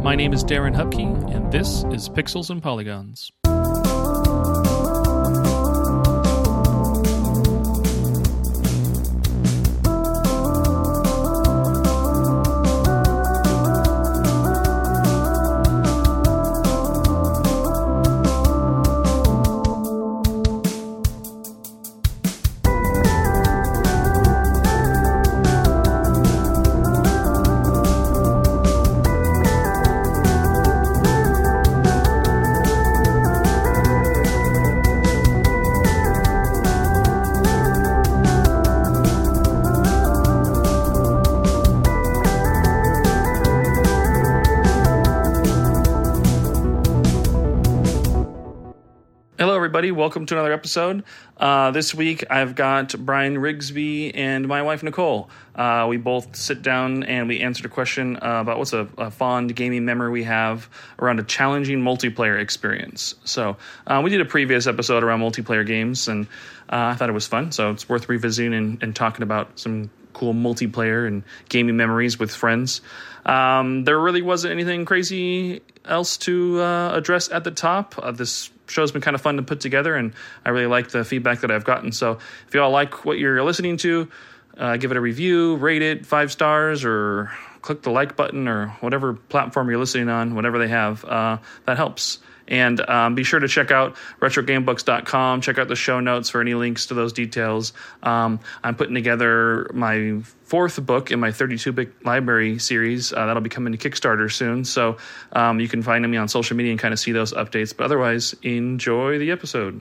My name is Darren Hupke, and this is Pixels and Polygons. Welcome to another episode. This week I've got Brian Rigsby and my wife Nicole. We both sit down and we answered a question about what's a fond gaming memory we have around a challenging multiplayer experience. So we did a previous episode around multiplayer games, and I thought it was fun, so it's worth revisiting and talking about some cool multiplayer and gaming memories with friends. There really wasn't anything crazy else to address at the top. This show's been kind of fun to put together, and I really like the feedback that I've gotten. So if you all like what you're listening to, give it a review, rate it 5 stars, or click the like button, or whatever platform you're listening on, whatever they have, that helps. And be sure to check out RetroGameBooks.com. Check out the show notes for any links to those details. I'm putting together my 4th book in my 32-bit library series. That'll be coming to Kickstarter soon. So you can find me on social media and kind of see those updates. But otherwise, enjoy the episode.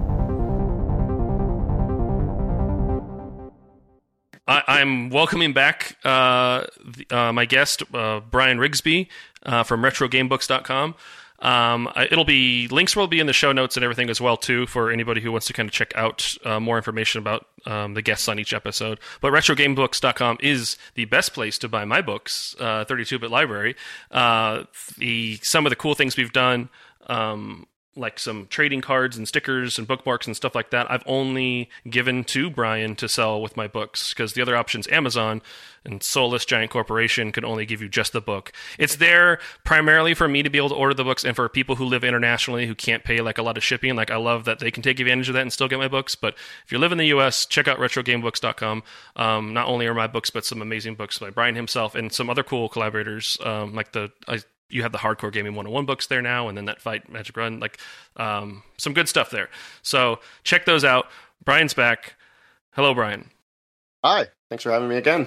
I'm welcoming back my guest, Brian Rigsby from RetroGameBooks.com. Links will be in the show notes and everything as well too, for anybody who wants to kind of check out more information about the guests on each episode. But RetroGameBooks.com is the best place to buy my books, 32-bit library. Some of the cool things we've done, like some trading cards and stickers and bookmarks and stuff like that, I've only given to Brian to sell with my books, because the other options, Amazon and soulless giant corporation, could only give you just the book. It's there primarily for me to be able to order the books, and for people who live internationally who can't pay like a lot of shipping. Like, I love that they can take advantage of that and still get my books. But if you live in the US, check out RetroGameBooks.com. Not only are my books, but some amazing books by Brian himself and some other cool collaborators, you have the Hardcore Gaming 101 books there now, and then that Fight Magic Run, some good stuff there. So check those out. Brian's back. Hello, Brian. Hi. Thanks for having me again.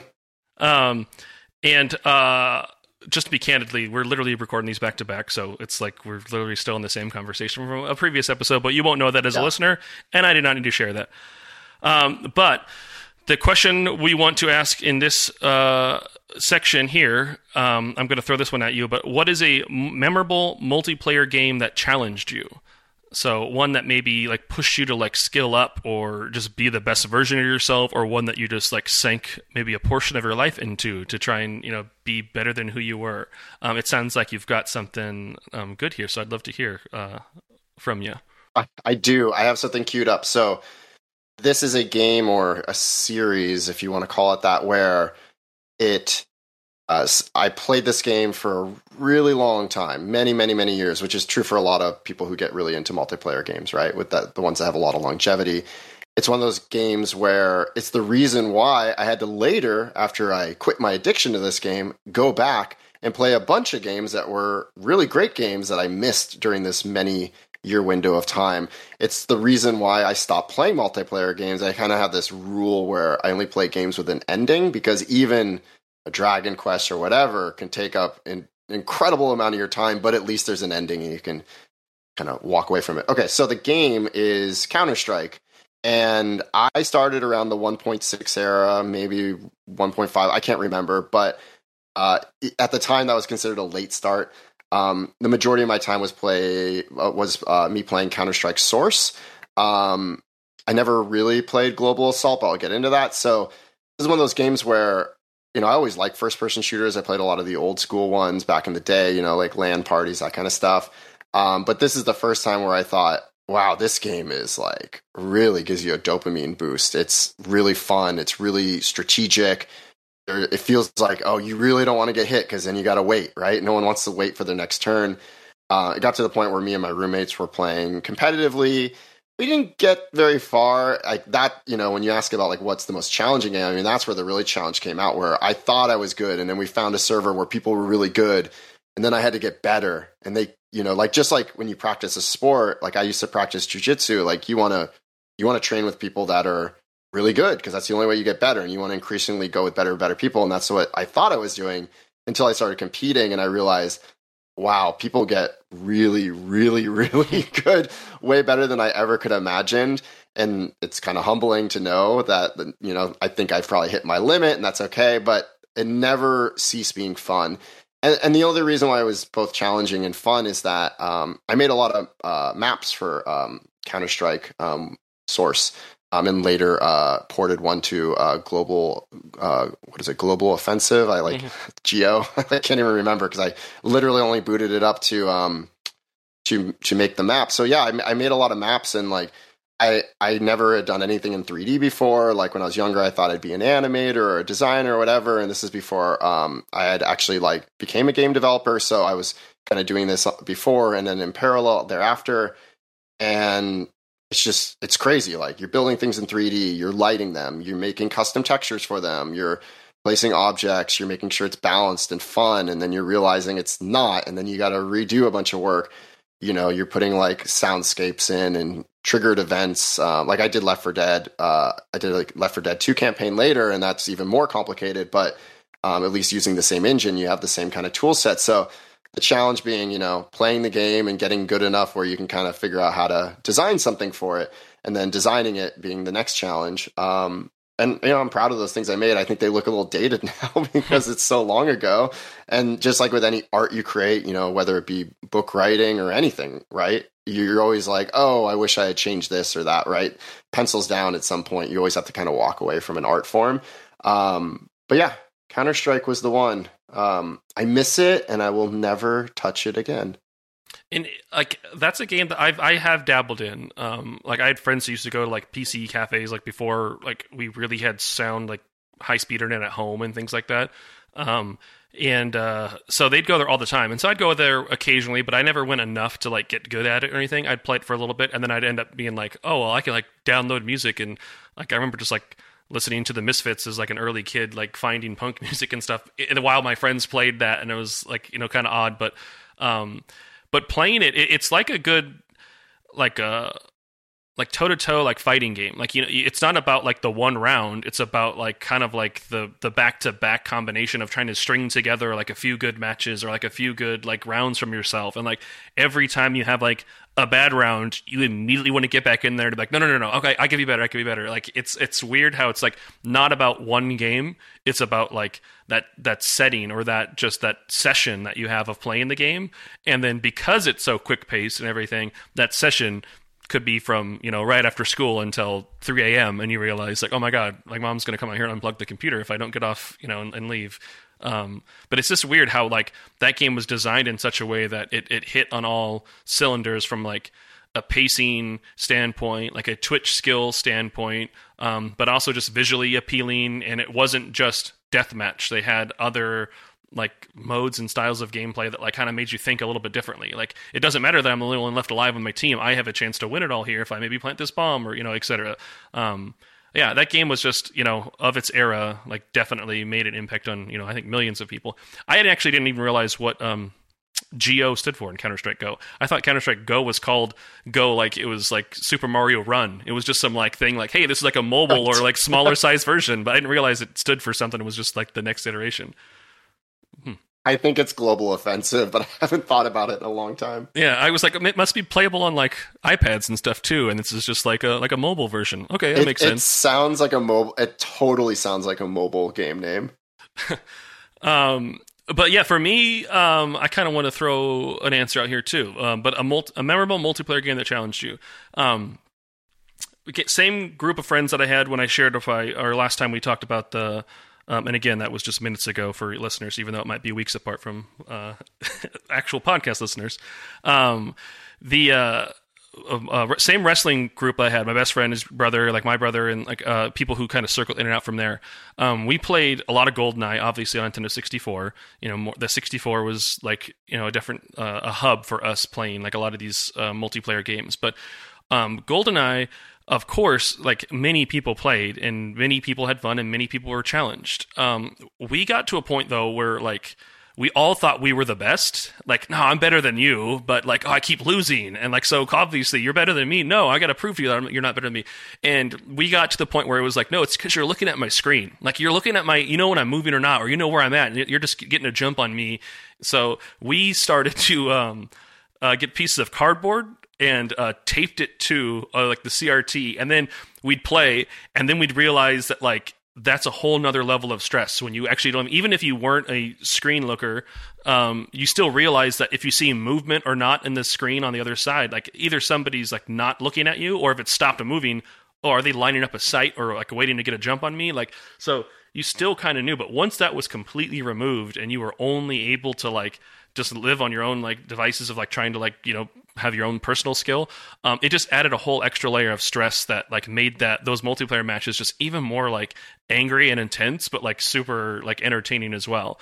Just to be candidly, we're literally recording these back to back, so it's like we're literally still in the same conversation from a previous episode, but you won't know that as a listener, and I did not need to share that. But the question we want to ask in this section here, I'm going to throw this one at you, but what is a memorable multiplayer game that challenged you? So one that maybe like pushed you to like skill up or just be the best version of yourself, or one that you just like sank maybe a portion of your life into to try and, be better than who you were. It sounds like you've got something good here, so I'd love to hear from you. I do. I have something queued up. So this is a game, or a series, if you want to call it that, where I played this game for a really long time, many, many, many years, which is true for a lot of people who get really into multiplayer games, right? With the ones that have a lot of longevity. It's one of those games where it's the reason why I had to later, after I quit my addiction to this game, go back and play a bunch of games that were really great games that I missed during this many-year window of time. It's the reason why I stopped playing multiplayer games. I kind of have this rule where I only play games with an ending, because even a Dragon Quest or whatever can take up an incredible amount of your time, but at least there's an ending and you can kind of walk away from it. Okay, so the game is Counter-Strike, and I started around the 1.6 era, maybe 1.5, I can't remember, but at the time that was considered a late start. The majority of my time was me playing Counter-Strike Source. I never really played Global Assault, but I'll get into that. So this is one of those games where I always liked first-person shooters. I played a lot of the old-school ones back in the day, like LAN parties, that kind of stuff. But this is the first time where I thought, wow, this game is like really gives you a dopamine boost. It's really fun. It's really strategic. it feels like, oh, you really don't want to get hit because then you got to wait, right? No one wants to wait for their next turn. It got to the point where me and my roommates were playing competitively. We didn't get very far. Like that, when you ask about like what's the most challenging game, I mean, that's where the really challenge came out, where I thought I was good, and then we found a server where people were really good, and then I had to get better. And they, like just like when you practice a sport, like I used to practice jujitsu, like you want to train with people that are really good because that's the only way you get better, and you want to increasingly go with better people, and that's what I thought I was doing until I started competing, and I realized, wow, people get really, really, really good, way better than I ever could have imagined. And it's kind of humbling to know that, I think I've probably hit my limit, and that's okay, but it never ceased being fun. And the only reason why it was both challenging and fun is that I made a lot of maps for Counter-Strike Source, and later ported one to Global, Global Offensive? I like Geo. I can't even remember because I literally only booted it up to make the map. So yeah, I made a lot of maps, and like I never had done anything in 3D before. Like when I was younger, I thought I'd be an animator or a designer or whatever. And this is before I had actually like became a game developer. So I was kind of doing this before and then in parallel thereafter. And it's crazy. Like you're building things in 3D, you're lighting them, you're making custom textures for them, you're placing objects, you're making sure it's balanced and fun, and then you're realizing it's not, and then you got to redo a bunch of work. You're putting like soundscapes in and triggered events. Like I did Left 4 Dead. I did like Left 4 Dead 2 campaign later, and that's even more complicated, but at least using the same engine, you have the same kind of tool set. So the challenge being, playing the game and getting good enough where you can kind of figure out how to design something for it, and then designing it being the next challenge. And, I'm proud of those things I made. I think they look a little dated now because it's so long ago. And just like with any art you create, whether it be book writing or anything, right? You're always like, oh, I wish I had changed this or that, right? Pencils down at some point. You always have to kind of walk away from an art form. But yeah, Counter-Strike was the one. I miss it, and I will never touch it again. And like that's a game that I have dabbled in. Like I had friends who used to go to like PC cafes like before like we really had sound like high speed internet at home and things like that. So they'd go there all the time, and so I'd go there occasionally, but I never went enough to like get good at it or anything. I'd play it for a little bit, and then I'd end up being like, oh well, I can like download music, and like I remember just like listening to the Misfits as like an early kid, like finding punk music and stuff while my friends played that, and it was like kind of odd, but playing it's like a good like toe-to-toe like fighting game. Like it's not about like the one round, it's about like kind of like the back-to-back combination of trying to string together like a few good matches or like a few good like rounds from yourself. And like every time you have like a bad round, you immediately want to get back in there to be like, no, okay, I can be better. Like it's weird how it's like not about one game, it's about like that setting or that session that you have of playing the game. And then because it's so quick paced and everything, that session could be from right after school until 3 a.m. and you realize like, oh my god, like mom's gonna come out here and unplug the computer if I don't get off and leave. But it's just weird how like that game was designed in such a way that it hit on all cylinders from like a pacing standpoint, like a twitch skill standpoint, but also just visually appealing. And it wasn't just deathmatch. They had other like modes and styles of gameplay that like kind of made you think a little bit differently. Like it doesn't matter that I'm the only one left alive on my team. I have a chance to win it all here if I maybe plant this bomb or etc. Yeah, that game was just, of its era, like definitely made an impact on, I think millions of people. I actually didn't even realize what GO stood for in Counter-Strike Go. I thought Counter-Strike Go was called Go like it was like Super Mario Run. It was just some like thing like, hey, this is like a mobile or like smaller size version, but I didn't realize it stood for something. It was just like the next iteration. I think it's Global Offensive, but I haven't thought about it in a long time. Yeah, I was like, it must be playable on like iPads and stuff too, and this is just like a mobile version. Okay, that makes sense. It sounds like a mobile. It totally sounds like a mobile game name. But yeah, for me, I kind of want to throw an answer out here too. But a memorable multiplayer game that challenged you. Same group of friends that I had when I shared or last time we talked about the. And again, that was just minutes ago for listeners, even though it might be weeks apart from actual podcast listeners. same wrestling group I had. My best friend, his brother, like my brother, and like people who kind of circled in and out from there. We played a lot of GoldenEye, obviously on Nintendo 64. The 64 was like a different a hub for us playing like a lot of these multiplayer games. But GoldenEye, of course, like many people played, and many people had fun, and many people were challenged. We got to a point though where like we all thought we were the best. Like, no, I'm better than you, but like, oh, I keep losing. And like, so obviously you're better than me. No, I got to prove to you that you're not better than me. And we got to the point where it was like, no, it's because you're looking at my screen. Like you're looking at when I'm moving or not, or where I'm at. And you're just getting a jump on me. So we started to get pieces of cardboard and taped it to like the CRT. And then we'd play, and then we'd realize that like, that's a whole nother level of stress when you actually don't, even if you weren't a screen looker, you still realize that if you see movement or not in the screen on the other side, like either somebody's like not looking at you, or if it's stopped moving, or are they lining up a sight or like waiting to get a jump on me? Like, so you still kind of knew, but once that was completely removed and you were only able to like just live on your own like devices of like trying to like, have your own personal skill, it just added a whole extra layer of stress that like made those multiplayer matches just even more like angry and intense, but like super like entertaining as well.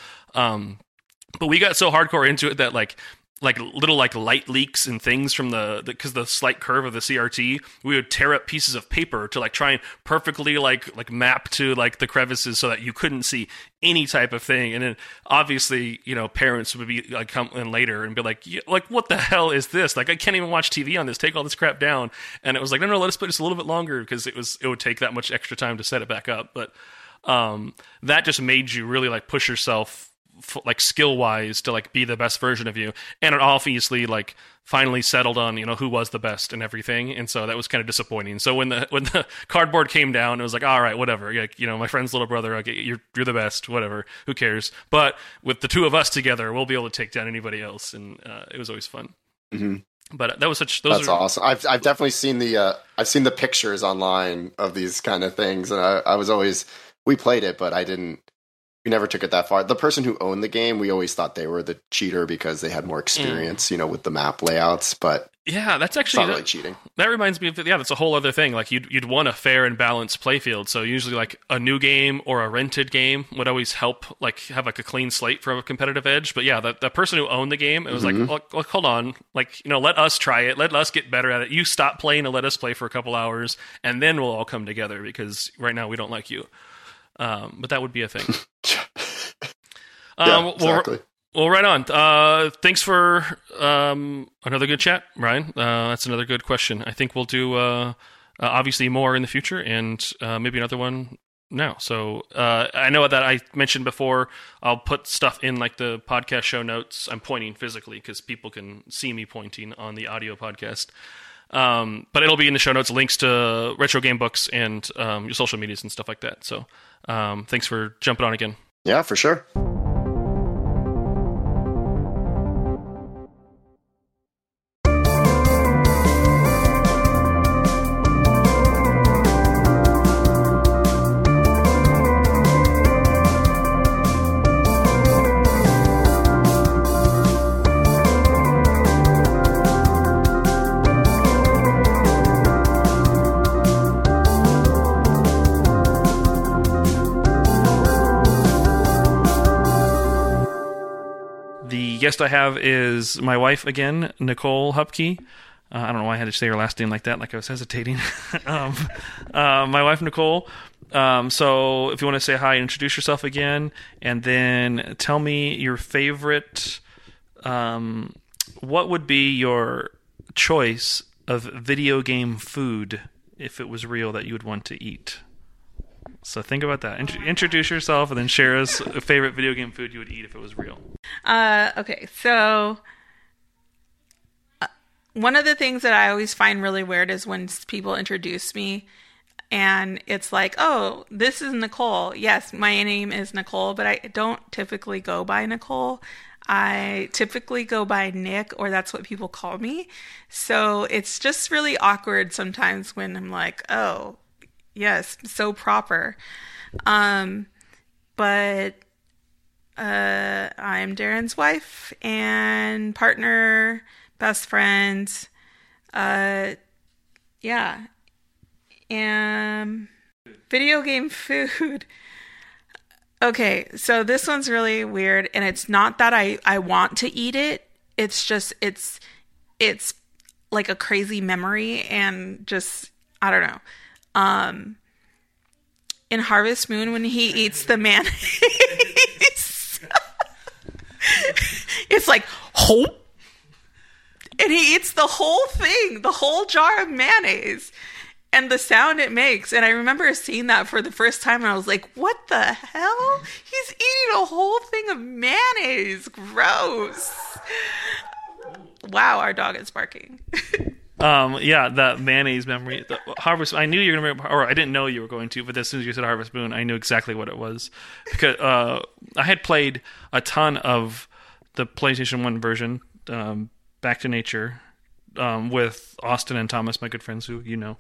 But we got so hardcore into it that like little like light leaks and things from because the slight curve of the CRT, we would tear up pieces of paper to like try and perfectly like map to like the crevices so that you couldn't see any type of thing. And then obviously, parents would be like come in later and be like what the hell is this? Like I can't even watch TV on this. Take all this crap down. And it was like, no, let us play just a little bit longer, because it would take that much extra time to set it back up. But that just made you really like push yourself like skill wise to like be the best version of you, and it obviously like finally settled on who was the best and everything. And so that was kind of disappointing. So when the cardboard came down, it was like, all right, whatever, like my friend's little brother, okay, you're the best, whatever, who cares? But with the two of us together, we'll be able to take down anybody else. And it was always fun. Mm-hmm. But that was that's awesome. I've definitely seen the pictures online of these kind of things, and I was always, we played it, but we never took it that far. The person who owned the game, we always thought they were the cheater because they had more experience, with the map layouts. But yeah, that's actually not really cheating. That reminds me of that's a whole other thing. Like you'd want a fair and balanced playfield. So usually like a new game or a rented game would always help like have like a clean slate for a competitive edge. But yeah, the person who owned the game, it was like, hold on, like let us try it, let us get better at it. You stop playing and let us play for a couple hours, and then we'll all come together, because right now we don't like you. But that would be a thing. Yeah, exactly. Well, right on. Thanks for another good chat, Ryan. That's another good question. I think we'll do obviously more in the future, and maybe another one now. So I know that I mentioned before, I'll put stuff in like the podcast show notes. I'm pointing physically because people can see me pointing on the audio podcast. But it'll be in the show notes, links to Retro Game Books and your social medias and stuff like that. So thanks for jumping on again. Yeah, for sure. Guest I have is my wife again, Nicole Hupke. I don't know why I had to say her last name like that, like I was hesitating. My wife, Nicole. So if you want to say hi, introduce yourself again, and then tell me your favorite, what would be your choice of video game food if it was real that you would want to eat? So think about that. Introduce yourself, and then share us a favorite video game food you would eat if it was real. Okay, so one of the things that I always find really weird is when people introduce me, and it's like, oh, this is Nicole. Yes, my name is Nicole, but I don't typically go by Nicole. I typically go by Nick, or that's what people call me. So it's just really awkward sometimes when I'm like, oh, yes, so proper. But I'm Darren's wife and partner, best friend. Yeah. Video game food. Okay, so this one's really weird, and it's not that I want to eat it. It's just it's like a crazy memory, and just I don't know. In Harvest Moon, when he eats the mayonnaise, it's like hope. And he eats the whole thing, the whole jar of mayonnaise, and the sound it makes. And I remember seeing that for the first time, and I was like, what the hell? He's eating a whole thing of mayonnaise. Gross. Wow, our dog is barking. Yeah, that mayonnaise memory. The Harvest. I knew you were going to, or I didn't know you were going to, but as soon as you said Harvest Moon, I knew exactly what it was. Because I had played a ton of the PlayStation 1 version, Back to Nature, with Austin and Thomas, my good friends, who you know.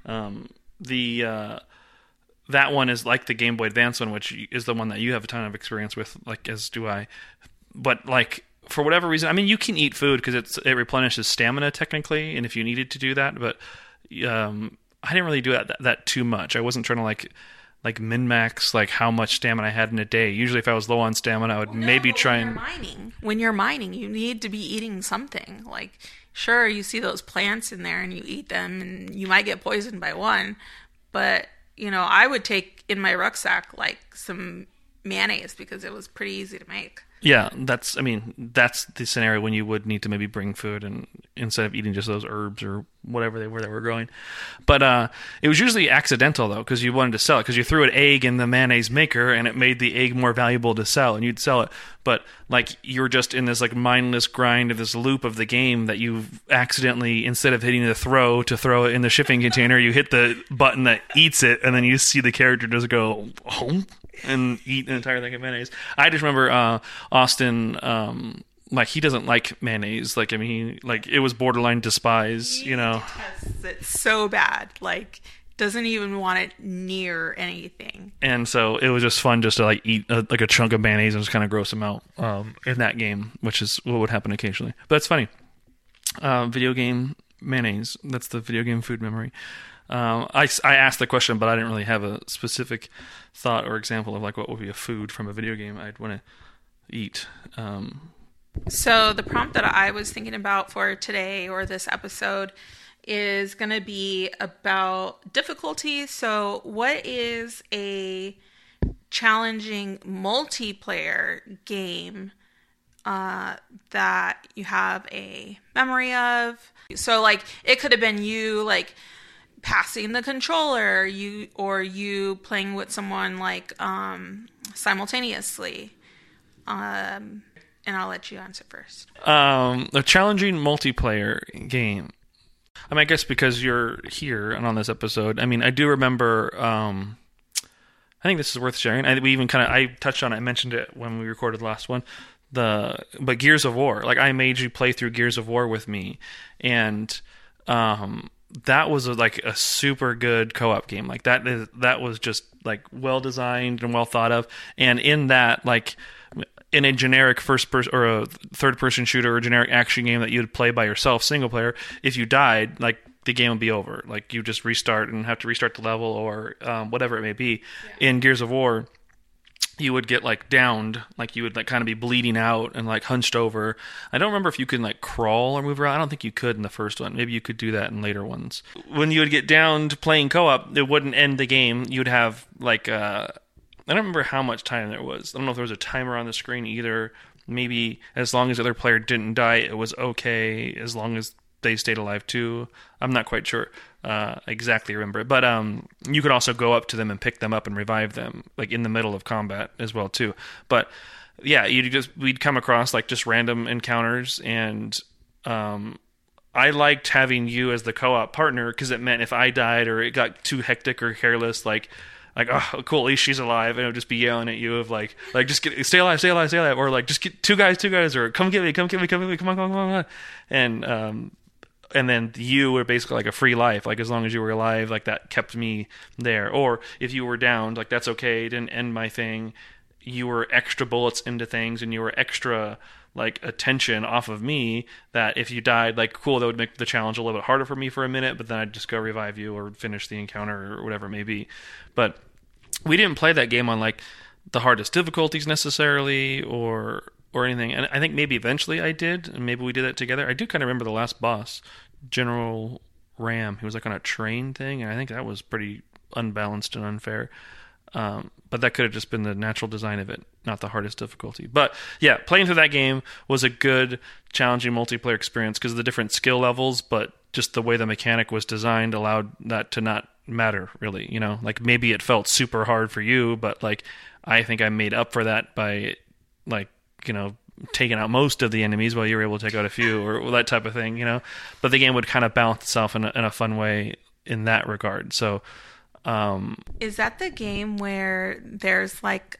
That one is like the Game Boy Advance one, which is the one that you have a ton of experience with, like as do I. But like for whatever reason, I mean, you can eat food because it replenishes stamina technically, and if you needed to do that, but I didn't really do that too much. I wasn't trying to like min-max like how much stamina I had in a day. Usually if I was low on stamina, I would maybe try and... When you're mining, you need to be eating something. Like, sure, you see those plants in there and you eat them and you might get poisoned by one. But, you know, I would take in my rucksack like some mayonnaise because it was pretty easy to make. Yeah, that's the scenario when you would need to maybe bring food and instead of eating just those herbs or whatever they were growing. But it was usually accidental though, because you wanted to sell it because you threw an egg in the mayonnaise maker and it made the egg more valuable to sell and you'd sell it. But like you were just in this like mindless grind of this loop of the game that you accidentally, instead of hitting the throw to throw it in the shipping container, you hit the button that eats it and then you see the character just go home and eat an entire thing of mayonnaise. I just remember Austin, like he doesn't like mayonnaise. Like I mean, it was borderline despise. You know, it's so bad. Like doesn't even want it near anything. And so it was just fun just to like eat like a chunk of mayonnaise and just kind of gross him out in that game, which is what would happen occasionally. But it's funny. Video game mayonnaise. That's the video game food memory. I asked the question, but I didn't really have a specific thought or example of like what would be a food from a video game I'd want to eat. So the prompt that I was thinking about for today or this episode is going to be about difficulty. So what is a challenging multiplayer game that you have a memory of? So like it could have been you like passing the controller, you playing with someone like simultaneously. And I'll let you answer first. A challenging multiplayer game. I mean, I guess because you're here and on this episode, I mean, I do remember, I think this is worth sharing. I touched on it, I mentioned it when we recorded the last one. But Gears of War, like I made you play through Gears of War with me, and that was like a super good co-op game. Like that was just like well designed and well thought of. And in that, like in a generic first person or a third person shooter or a generic action game that you'd play by yourself, single player, if you died, like the game would be over. Like you just restart and have to restart the level or whatever it may be. Yeah. In Gears of War, you would get like downed, like you would like kind of be bleeding out and like hunched over. I don't remember if you could like crawl or move around. I don't think you could in the first one. Maybe you could do that in later ones. When you would get downed playing co-op, it wouldn't end the game. You'd have like I don't remember how much time there was. I don't know if there was a timer on the screen either. Maybe as long as the other player didn't die, it was okay. As long as they stayed alive too. I'm not quite sure exactly remember it. But you could also go up to them and pick them up and revive them, like in the middle of combat as well too. But yeah, we'd come across like just random encounters, and I liked having you as the co-op partner because it meant if I died or it got too hectic or careless, like oh cool, at least she's alive, and it would just be yelling at you of like just stay alive, or like just get two guys, or come get me, come on, and then you were basically like a free life, like as long as you were alive, like that kept me there. Or if you were downed, like that's okay, it didn't end my thing. You were extra bullets into things, and you were extra like attention off of me, that if you died, like, cool, that would make the challenge a little bit harder for me for a minute, but then I'd just go revive you or finish the encounter or whatever it may be. But we didn't play that game on like the hardest difficulties necessarily or anything. And I think maybe eventually I did, and maybe we did that together. I do kind of remember the last boss, General Ram. He was like on a train thing, and I think that was pretty unbalanced and unfair. But that could have just been the natural design of it, not the hardest difficulty. But yeah, playing through that game was a good, challenging multiplayer experience because of the different skill levels, but just the way the mechanic was designed allowed that to not matter, really. You know, like maybe it felt super hard for you, but like I think I made up for that by like, you know, taking out most of the enemies while you were able to take out a few or that type of thing, you know. But the game would kind of balance itself in a fun way in that regard. So is that the game where there's like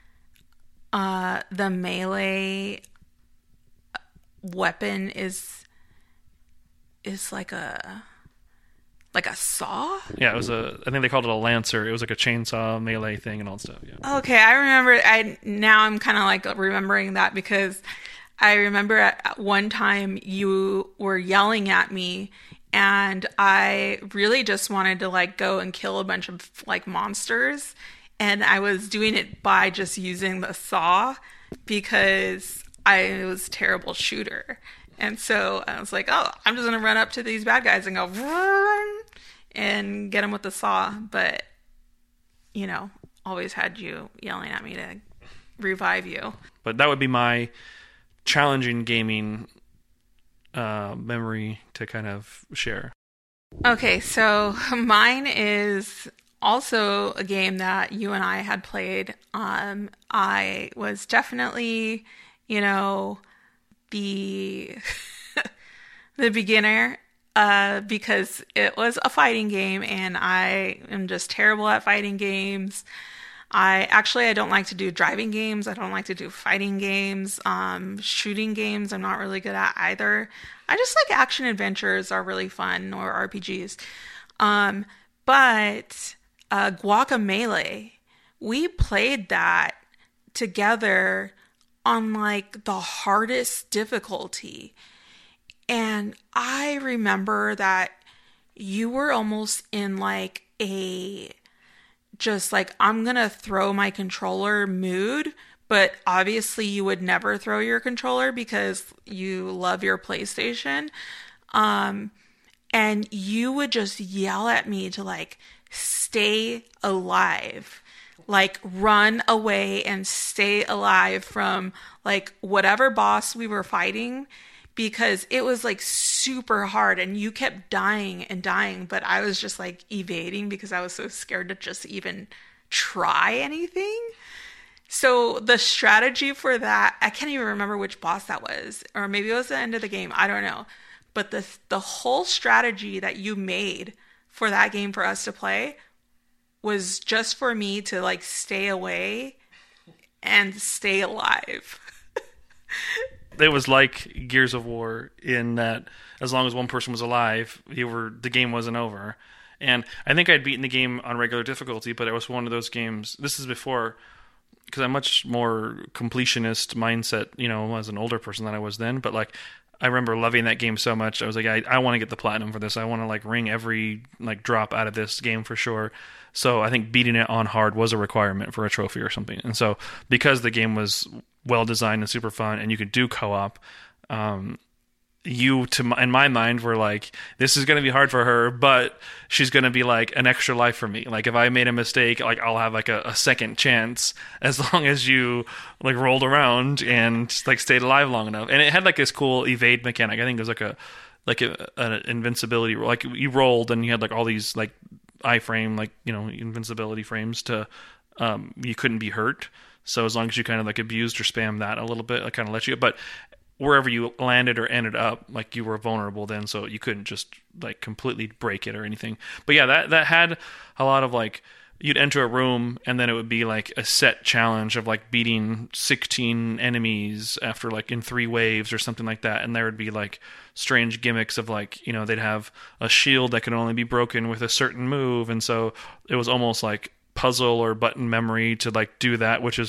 the melee weapon is like a saw? Yeah, it was I think they called it a lancer. It was like a chainsaw melee thing and all that stuff. Yeah. Okay, I remember. Now I'm kind of like remembering that because I remember at one time you were yelling at me. And I really just wanted to like go and kill a bunch of like monsters. And I was doing it by just using the saw because I was a terrible shooter. And so I was like, oh, I'm just going to run up to these bad guys and go vroom, and get them with the saw. But, you know, always had you yelling at me to revive you. But that would be my challenging gaming memory to kind of share. Okay, so mine is also a game that you and I had played. I was definitely, you know, the the beginner because it was a fighting game and I am just terrible at fighting games. I don't like to do driving games. I don't like to do fighting games. Shooting games, I'm not really good at either. I just like action adventures are really fun, or RPGs. But Guacamelee, we played that together on like the hardest difficulty. And I remember that you were almost in like a just like, I'm going to throw my controller mood, but obviously you would never throw your controller because you love your PlayStation. And you would just yell at me to like, stay alive, like run away and stay alive from like whatever boss we were fighting, because it was like super hard and you kept dying and dying, but I was just like evading because I was so scared to just even try anything. So the strategy for that, I can't even remember which boss that was, or maybe it was the end of the game, I don't know. But the whole strategy that you made for that game for us to play was just for me to like stay away and stay alive. It was like Gears of War in that as long as one person was alive, the game wasn't over. And I think I'd beaten the game on regular difficulty, but it was one of those games. This is before, because I'm much more completionist mindset, you know, as an older person than I was then. But like, I remember loving that game so much. I was like, I want to get the platinum for this. I want to like wring every like drop out of this game for sure. So I think beating it on hard was a requirement for a trophy or something. And so because the game was well designed and super fun, and you could do co-op, in my mind were like, this is going to be hard for her, but she's going to be like an extra life for me. Like if I made a mistake, like I'll have like a second chance as long as you like rolled around and like stayed alive long enough. And it had like this cool evade mechanic. I think it was like an invincibility, like you rolled and you had like all these like iframe, like, you know, invincibility frames to you couldn't be hurt. So as long as you kind of like abused or spammed that a little bit, it kind of let you. But wherever you landed or ended up, like you were vulnerable then, so you couldn't just like completely break it or anything. But yeah, that had a lot of like, you'd enter a room and then it would be like a set challenge of like beating 16 enemies after like in 3 waves or something like that. And there would be like strange gimmicks of like, you know, they'd have a shield that could only be broken with a certain move. And so it was almost like puzzle or button memory to like do that, which is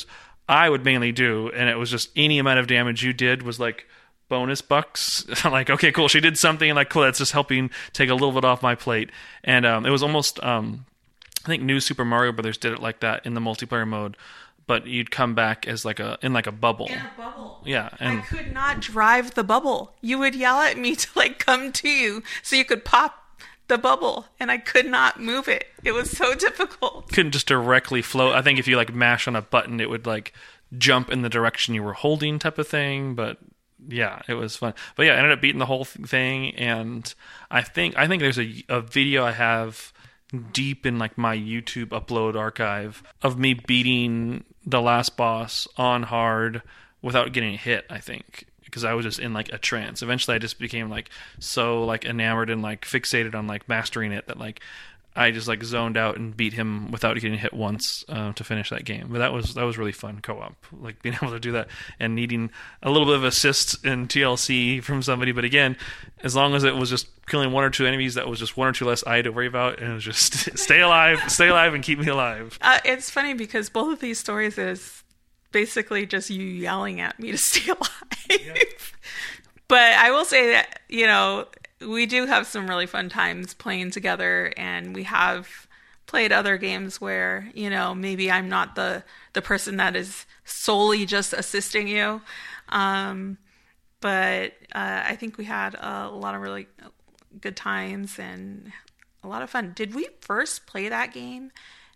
I would mainly do, and it was just any amount of damage you did was like bonus bucks. I'm like, okay, cool, she did something, like, cool, that's just helping take a little bit off my plate. And it was almost I think New Super Mario Brothers did it like that in the multiplayer mode, but you'd come back as like a bubble. In a bubble. Yeah, and I could not drive the bubble. You would yell at me to like come to you so you could pop the bubble, and I could not move it. It was so difficult. couldn't just directly float. I think if you like mash on a button, it would like jump in the direction you were holding, type of thing. But yeah, it was fun. But yeah, I ended up beating the whole thing, and I think there's a video I have deep in like my YouTube upload archive of me beating the last boss on hard without getting hit, I think, because I was just in like a trance. Eventually I just became like so like enamored and like fixated on like mastering it that like I just like zoned out and beat him without getting hit once to finish that game. But that was really fun co-op, like being able to do that and needing a little bit of assist in TLC from somebody. But again, as long as it was just killing one or two enemies, that was just one or two less I had to worry about, and it was just stay alive, and keep me alive. It's funny because both of these stories is basically just you yelling at me to stay alive. Yeah. But I will say that, you know, we do have some really fun times playing together, and we have played other games where, you know, maybe I'm not the person that is solely just assisting you. But I think we had a lot of really good times and a lot of fun. Did we first play that game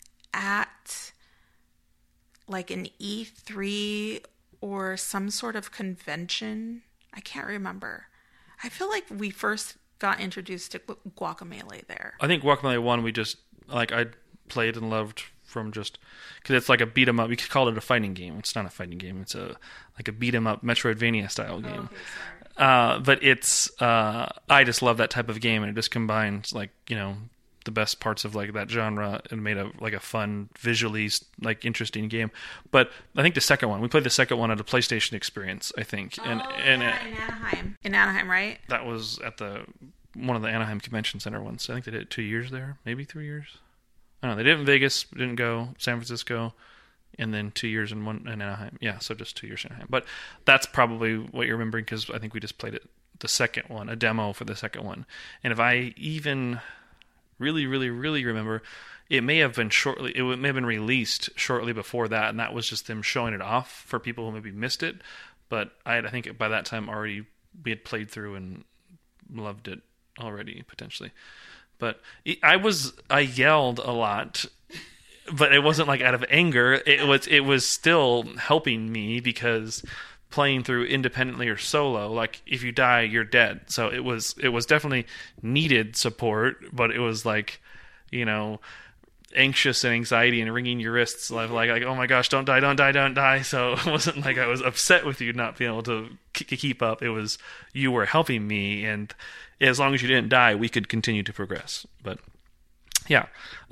at like an E3 or some sort of convention? I can't remember. I feel like we first got introduced to Guacamelee there. I think Guacamelee 1 we just, like, I played and loved from just, because it's like a beat 'em up. We could call it a fighting game. It's not a fighting game. It's like a beat 'em up Metroidvania style game. Okay, sorry. But it's, I just love that type of game, and it just combines, like, you know, the best parts of like that genre and made a fun, visually like interesting game. But I think the second one, we played the second one at a PlayStation Experience, I think. In Anaheim. In Anaheim, right? That was at one of the Anaheim Convention Center ones. I think they did it 2 years there, maybe 3 years. I don't know. They did it in Vegas, didn't go San Francisco, and then 2 years in Anaheim. Yeah, so just 2 years in Anaheim. But that's probably what you're remembering, because I think we just played it, the second one, a demo for the second one. And if I even really remember, it may have been released shortly before that, and that was just them showing it off for people who maybe missed it. But I think by that time already we had played through and loved it already, potentially. But I yelled a lot, but it wasn't like out of anger. It was still helping me, because playing through independently or solo, like, if you die, you're dead. So it was definitely needed support, but it was like, you know, anxious and anxiety and wringing your wrists, like oh my gosh, don't die. So it wasn't like I was upset with you not being able to keep up. It was, you were helping me, and as long as you didn't die, we could continue to progress. But yeah,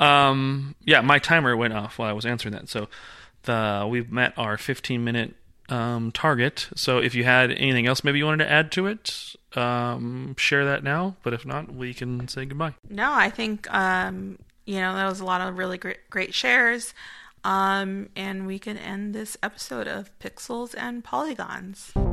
my timer went off while I was answering that. So we've met our 15-minute target. So if you had anything else maybe you wanted to add to it, share that now. But if not, we can say goodbye. No, I think you know, that was a lot of really great shares. And we can end this episode of Pixels and Polygons.